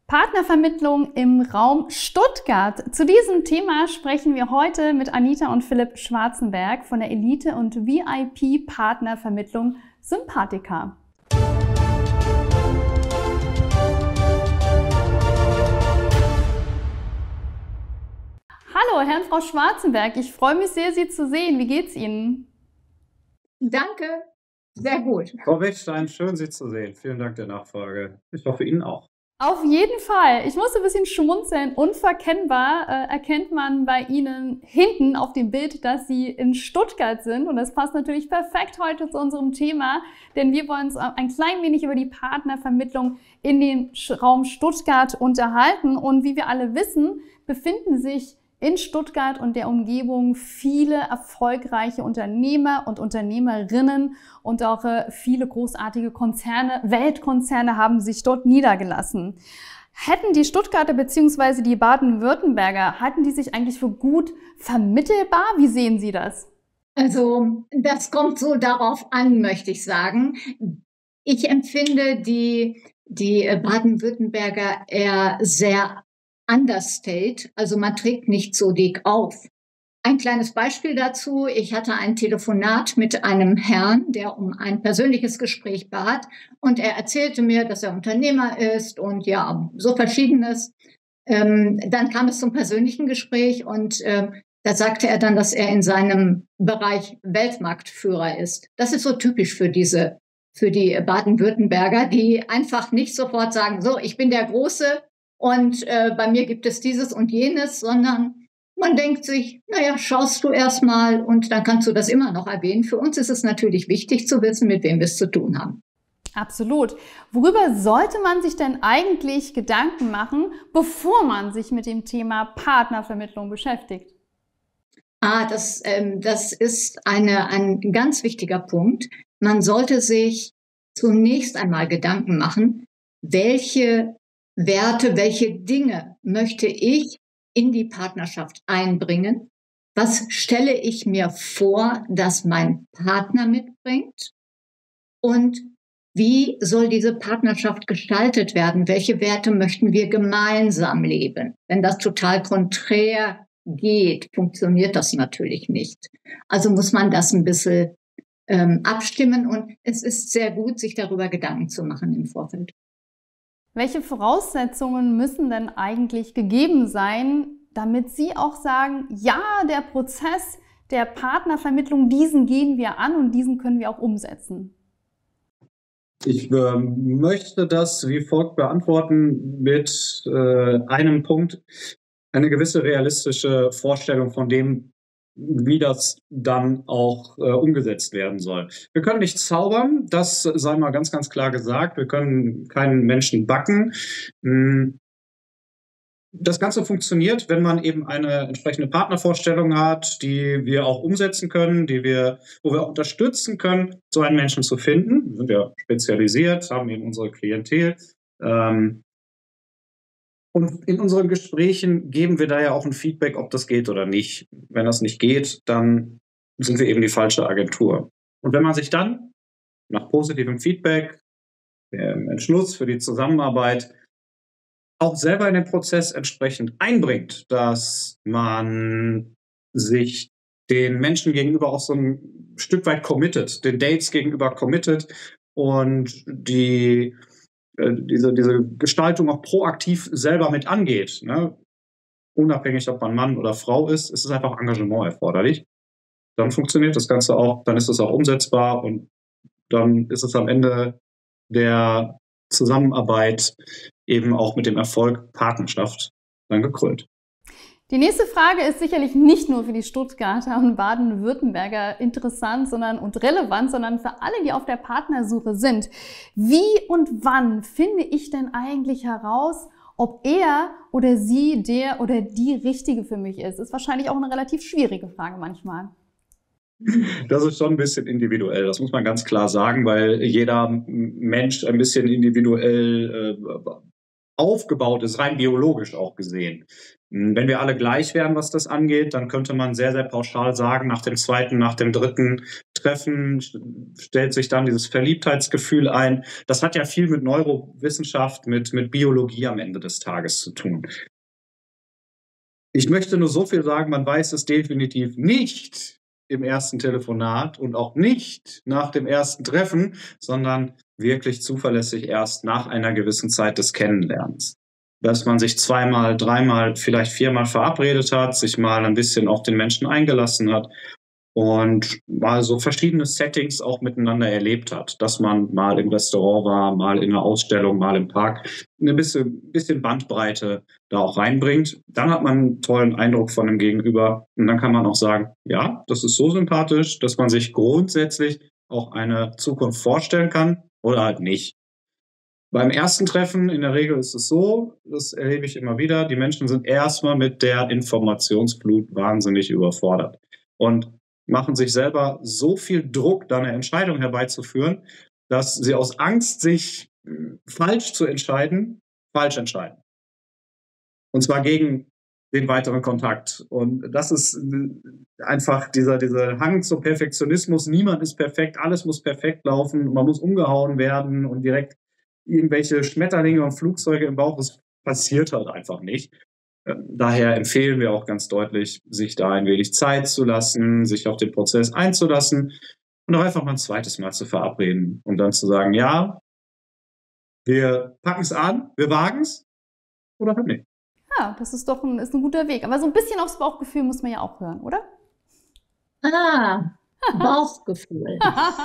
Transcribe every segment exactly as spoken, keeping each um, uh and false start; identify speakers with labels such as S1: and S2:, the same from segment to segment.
S1: Partnervermittlung im Raum Stuttgart. Zu diesem Thema sprechen wir heute mit Anita und Philipp Schwarzenberg von der Elite- und V I P-Partnervermittlung Sympatica. Hallo, Herr und Frau Schwarzenberg. Ich freue mich sehr, Sie zu sehen. Wie geht's Ihnen?
S2: Danke, sehr gut.
S3: Frau Wechstein, schön, Sie zu sehen. Vielen Dank der Nachfrage. Ich hoffe, Ihnen auch.
S1: Auf jeden Fall. Ich musste ein bisschen schmunzeln. Unverkennbar äh, erkennt man bei Ihnen hinten auf dem Bild, dass Sie in Stuttgart sind. Und das passt natürlich perfekt heute zu unserem Thema, denn wir wollen uns ein klein wenig über die Partnervermittlung in den Raum Stuttgart unterhalten. Und wie wir alle wissen, befinden sich in Stuttgart und der Umgebung viele erfolgreiche Unternehmer und Unternehmerinnen und auch äh, viele großartige Konzerne, Weltkonzerne haben sich dort niedergelassen. Hätten die Stuttgarter bzw. die Baden-Württemberger, halten die sich eigentlich für gut vermittelbar? Wie sehen Sie das?
S2: Also das kommt so darauf an, möchte ich sagen. Ich empfinde die, die Baden-Württemberger eher sehr understate, also man trägt nicht so dick auf. Ein kleines Beispiel dazu. Ich hatte ein Telefonat mit einem Herrn, der um ein persönliches Gespräch bat und er erzählte mir, dass er Unternehmer ist und ja, so Verschiedenes. Ähm, dann kam es zum persönlichen Gespräch und äh, da sagte er dann, dass er in seinem Bereich Weltmarktführer ist. Das ist so typisch für diese, für die Baden-Württemberger, die einfach nicht sofort sagen, so, ich bin der Große, und äh, bei mir gibt es dieses und jenes, sondern man denkt sich, naja, schaust du erst mal und dann kannst du das immer noch erwähnen. Für uns ist es natürlich wichtig zu wissen, mit wem wir es zu tun haben.
S1: Absolut. Worüber sollte man sich denn eigentlich Gedanken machen, bevor man sich mit dem Thema Partnervermittlung beschäftigt?
S2: Ah, das, ähm, das ist eine, ein ganz wichtiger Punkt. Man sollte sich zunächst einmal Gedanken machen, welche Werte, welche Dinge möchte ich in die Partnerschaft einbringen? Was stelle ich mir vor, dass mein Partner mitbringt? Und wie soll diese Partnerschaft gestaltet werden? Welche Werte möchten wir gemeinsam leben? Wenn das total konträr geht, funktioniert das natürlich nicht. Also muss man das ein bisschen ähm, abstimmen und es ist sehr gut, sich darüber Gedanken zu machen im Vorfeld.
S1: Welche Voraussetzungen müssen denn eigentlich gegeben sein, damit Sie auch sagen, ja, der Prozess der Partnervermittlung, diesen gehen wir an und diesen können wir auch umsetzen?
S3: Ich äh, möchte das wie folgt beantworten mit äh, einem Punkt, eine gewisse realistische Vorstellung von dem, wie das dann auch äh, umgesetzt werden soll. Wir können nicht zaubern, das sei mal ganz, ganz klar gesagt. Wir können keinen Menschen backen. Das Ganze funktioniert, wenn man eben eine entsprechende Partnervorstellung hat, die wir auch umsetzen können, die wir, wo wir auch unterstützen können, so einen Menschen zu finden. Wir sind ja spezialisiert, haben eben unsere Klientel. Ähm, Und in unseren Gesprächen geben wir da ja auch ein Feedback, ob das geht oder nicht. Wenn das nicht geht, dann sind wir eben die falsche Agentur. Und wenn man sich dann nach positivem Feedback, dem Entschluss für die Zusammenarbeit, auch selber in den Prozess entsprechend einbringt, dass man sich den Menschen gegenüber auch so ein Stück weit committet, den Dates gegenüber committet und die Diese, diese Gestaltung auch proaktiv selber mit angeht, ne? Unabhängig, ob man Mann oder Frau ist, ist es einfach Engagement erforderlich. Dann funktioniert das Ganze auch, dann ist es auch umsetzbar und dann ist es am Ende der Zusammenarbeit eben auch mit dem Erfolg Partnerschaft dann gekrönt.
S1: Die nächste Frage ist sicherlich nicht nur für die Stuttgarter und Baden-Württemberger interessant sondern, und relevant, sondern für alle, die auf der Partnersuche sind. Wie und wann finde ich denn eigentlich heraus, ob er oder sie der oder die Richtige für mich ist? Ist wahrscheinlich auch eine relativ schwierige Frage manchmal.
S3: Das ist schon ein bisschen individuell, das muss man ganz klar sagen, weil jeder Mensch ein bisschen individuell äh, aufgebaut ist, rein biologisch auch gesehen. Wenn wir alle gleich wären, was das angeht, dann könnte man sehr, sehr pauschal sagen, nach dem zweiten, nach dem dritten treffen, stellt sich dann dieses Verliebtheitsgefühl ein. Das hat ja viel mit Neurowissenschaft, mit, mit Biologie am Ende des Tages zu tun. Ich möchte nur so viel sagen, man weiß es definitiv nicht im ersten Telefonat und auch nicht nach dem ersten Treffen, sondern wirklich zuverlässig erst nach einer gewissen Zeit des Kennenlernens. Dass man sich zweimal, dreimal, vielleicht viermal verabredet hat, sich mal ein bisschen auf den Menschen eingelassen hat und mal so verschiedene Settings auch miteinander erlebt hat. Dass man mal im Restaurant war, mal in einer Ausstellung, mal im Park, eine bisschen, bisschen Bandbreite da auch reinbringt. Dann hat man einen tollen Eindruck von dem Gegenüber und dann kann man auch sagen, ja, das ist so sympathisch, dass man sich grundsätzlich auch eine Zukunft vorstellen kann oder halt nicht. Beim ersten Treffen in der Regel ist es so, das erlebe ich immer wieder, die Menschen sind erstmal mit der Informationsflut wahnsinnig überfordert und machen sich selber so viel Druck, da eine Entscheidung herbeizuführen, dass sie aus Angst, sich falsch zu entscheiden, falsch entscheiden. Und zwar gegen den weiteren Kontakt. Und das ist einfach dieser, dieser Hang zum Perfektionismus. Niemand ist perfekt, alles muss perfekt laufen, man muss umgehauen werden und direkt irgendwelche Schmetterlinge und Flugzeuge im Bauch, das passiert halt einfach nicht. Daher empfehlen wir auch ganz deutlich, sich da ein wenig Zeit zu lassen, sich auf den Prozess einzulassen und auch einfach mal ein zweites Mal zu verabreden und dann zu sagen, ja, wir packen es an, wir wagen es oder halt nicht.
S1: Ja, das ist doch ein, ist ein guter Weg. Aber so ein bisschen aufs Bauchgefühl muss man ja auch hören, oder?
S2: Ah, Bauchgefühl.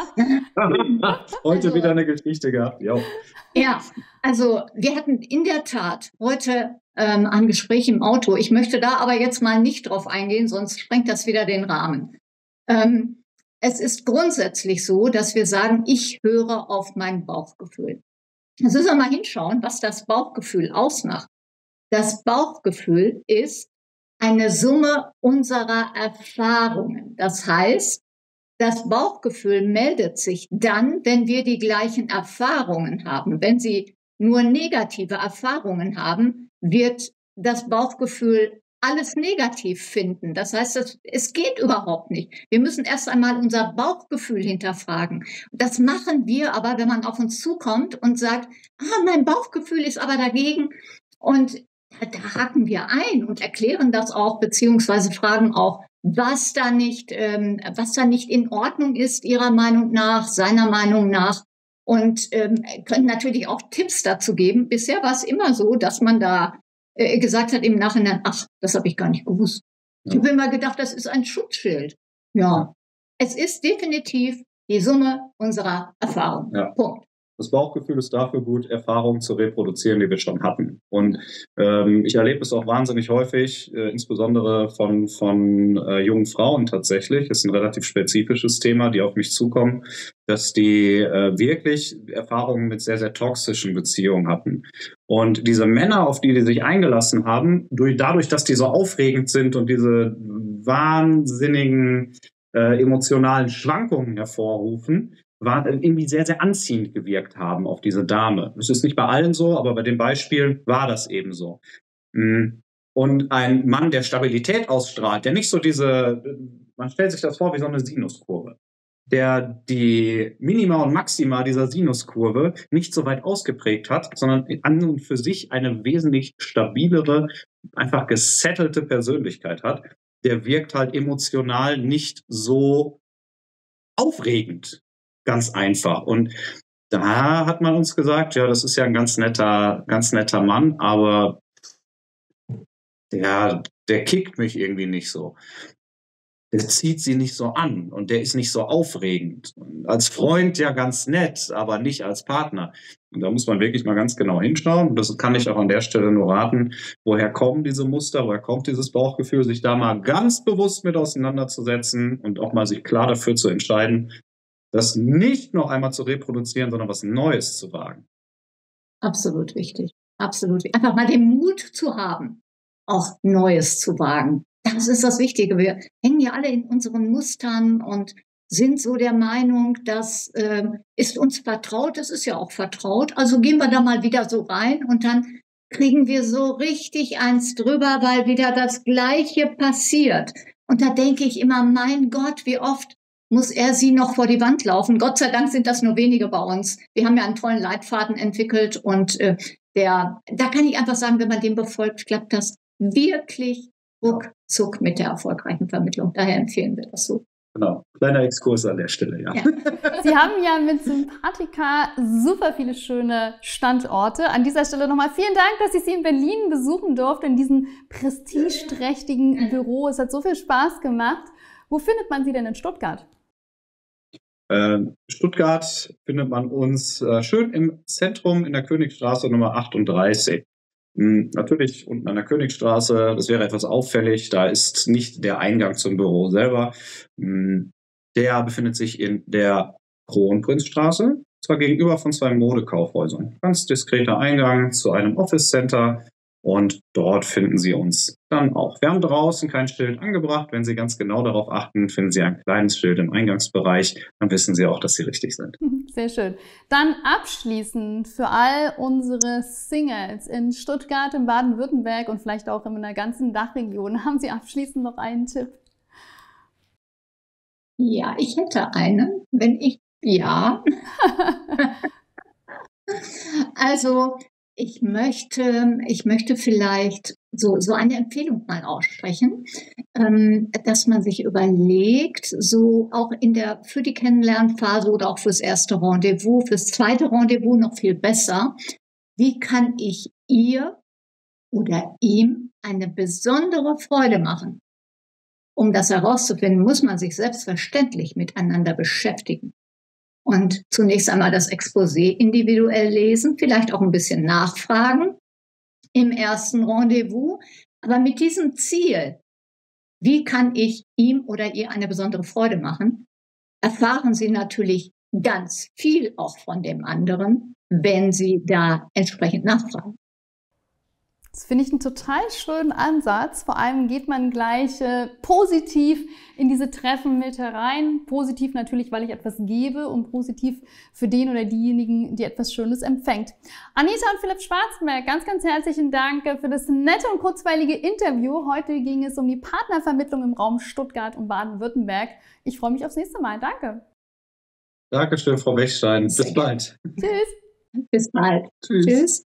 S3: Heute
S2: also,
S3: wieder eine Geschichte gehabt. Jo.
S2: Ja, also wir hatten in der Tat heute ähm, ein Gespräch im Auto. Ich möchte da aber jetzt mal nicht drauf eingehen, sonst sprengt das wieder den Rahmen. Ähm, es ist grundsätzlich so, dass wir sagen, ich höre auf mein Bauchgefühl. Jetzt müssen wir mal hinschauen, was das Bauchgefühl ausmacht. Das Bauchgefühl ist eine Summe unserer Erfahrungen. Das heißt, das Bauchgefühl meldet sich dann, wenn wir die gleichen Erfahrungen haben. Wenn Sie nur negative Erfahrungen haben, wird das Bauchgefühl alles negativ finden. Das heißt, das, es geht überhaupt nicht. Wir müssen erst einmal unser Bauchgefühl hinterfragen. Das machen wir aber, wenn man auf uns zukommt und sagt, ah, mein Bauchgefühl ist aber dagegen. Und da haken wir ein und erklären das auch, beziehungsweise fragen auch, was da nicht, ähm, was da nicht in Ordnung ist, Ihrer Meinung nach, seiner Meinung nach. Und ähm, können natürlich auch Tipps dazu geben. Bisher war es immer so, dass man da äh, gesagt hat im Nachhinein, ach, das habe ich gar nicht gewusst. Ja. Ich habe immer gedacht, das ist ein Schutzschild. Ja, es ist definitiv die Summe unserer Erfahrung. Ja. Punkt.
S3: Das Bauchgefühl ist dafür gut, Erfahrungen zu reproduzieren, die wir schon hatten. Und ähm, ich erlebe es auch wahnsinnig häufig, äh, insbesondere von, von äh, jungen Frauen tatsächlich. Das ist ein relativ spezifisches Thema, die auf mich zukommen, dass die äh, wirklich Erfahrungen mit sehr, sehr toxischen Beziehungen hatten. Und diese Männer, auf die die sich eingelassen haben, durch, dadurch, dass die so aufregend sind und diese wahnsinnigen äh, emotionalen Schwankungen hervorrufen, war irgendwie sehr, sehr anziehend gewirkt haben auf diese Dame. Es ist nicht bei allen so, aber bei dem Beispiel war das eben so. Und ein Mann, der Stabilität ausstrahlt, der nicht so diese, man stellt sich das vor wie so eine Sinuskurve, der die Minima und Maxima dieser Sinuskurve nicht so weit ausgeprägt hat, sondern an und für sich eine wesentlich stabilere, einfach gesettelte Persönlichkeit hat, der wirkt halt emotional nicht so aufregend. Ganz einfach. Und da hat man uns gesagt, ja, das ist ja ein ganz netter, ganz netter Mann, aber der, der kickt mich irgendwie nicht so. Der zieht sie nicht so an und der ist nicht so aufregend. Und als Freund ja ganz nett, aber nicht als Partner. Und da muss man wirklich mal ganz genau hinschauen. Und das kann ich auch an der Stelle nur raten, woher kommen diese Muster, woher kommt dieses Bauchgefühl, sich da mal ganz bewusst mit auseinanderzusetzen und auch mal sich klar dafür zu entscheiden, das nicht noch einmal zu reproduzieren, sondern was Neues zu wagen.
S2: Absolut wichtig. Absolut. Einfach mal den Mut zu haben, auch Neues zu wagen. Das ist das Wichtige. Wir hängen ja alle in unseren Mustern und sind so der Meinung, das äh, ist uns vertraut. Das ist ja auch vertraut. Also gehen wir da mal wieder so rein und dann kriegen wir so richtig eins drüber, weil wieder das Gleiche passiert. Und da denke ich immer, mein Gott, wie oft muss er sie noch vor die Wand laufen. Gott sei Dank sind das nur wenige bei uns. Wir haben ja einen tollen Leitfaden entwickelt und äh, der, da kann ich einfach sagen, wenn man den befolgt, klappt das wirklich ruckzuck mit der erfolgreichen Vermittlung. Daher empfehlen wir das so.
S3: Genau, kleiner Exkurs an der Stelle, ja.
S1: ja. Sie haben ja mit Sympathica super viele schöne Standorte. An dieser Stelle nochmal vielen Dank, dass ich Sie in Berlin besuchen durfte, in diesem prestigeträchtigen Büro. Es hat so viel Spaß gemacht. Wo findet man Sie denn in Stuttgart?
S3: In Stuttgart findet man uns äh, schön im Zentrum in der Königstraße Nummer achtunddreißig. Hm, natürlich unten an der Königstraße, das wäre etwas auffällig, da ist nicht der Eingang zum Büro selber. Hm, der befindet sich in der Kronprinzstraße, zwar gegenüber von zwei Modekaufhäusern. Ganz diskreter Eingang zu einem Office Center. Und dort finden Sie uns dann auch. Wir haben draußen kein Schild angebracht. Wenn Sie ganz genau darauf achten, finden Sie ein kleines Schild im Eingangsbereich. Dann wissen Sie auch, dass Sie richtig sind.
S1: Sehr schön. Dann abschließend für all unsere Singles in Stuttgart, in Baden-Württemberg und vielleicht auch in der ganzen Dachregion. Haben Sie abschließend noch einen Tipp?
S2: Ja, ich hätte einen, wenn ich, ja. Also, Ich möchte, ich möchte vielleicht so, so eine Empfehlung mal aussprechen, ähm, dass man sich überlegt, so auch in der, für die Kennenlernphase oder auch fürs erste Rendezvous, fürs zweite Rendezvous noch viel besser, wie kann ich ihr oder ihm eine besondere Freude machen? Um das herauszufinden, muss man sich selbstverständlich miteinander beschäftigen. Und zunächst einmal das Exposé individuell lesen, vielleicht auch ein bisschen nachfragen im ersten Rendezvous. Aber mit diesem Ziel, wie kann ich ihm oder ihr eine besondere Freude machen, erfahren Sie natürlich ganz viel auch von dem anderen, wenn Sie da entsprechend nachfragen.
S1: Das finde ich einen total schönen Ansatz. Vor allem geht man gleich äh, positiv in diese Treffen mit herein. Positiv natürlich, weil ich etwas gebe und positiv für den oder diejenigen, die etwas Schönes empfängt. Anita und Philipp Schwarzenberg, ganz, ganz herzlichen Dank für das nette und kurzweilige Interview. Heute ging es um die Partnervermittlung im Raum Stuttgart und Baden-Württemberg. Ich freue mich aufs nächste Mal. Danke.
S3: Dankeschön, Frau Bechstein. Bis bald.
S1: Tschüss.
S2: Bis bald.
S3: Tschüss.
S2: Tschüss.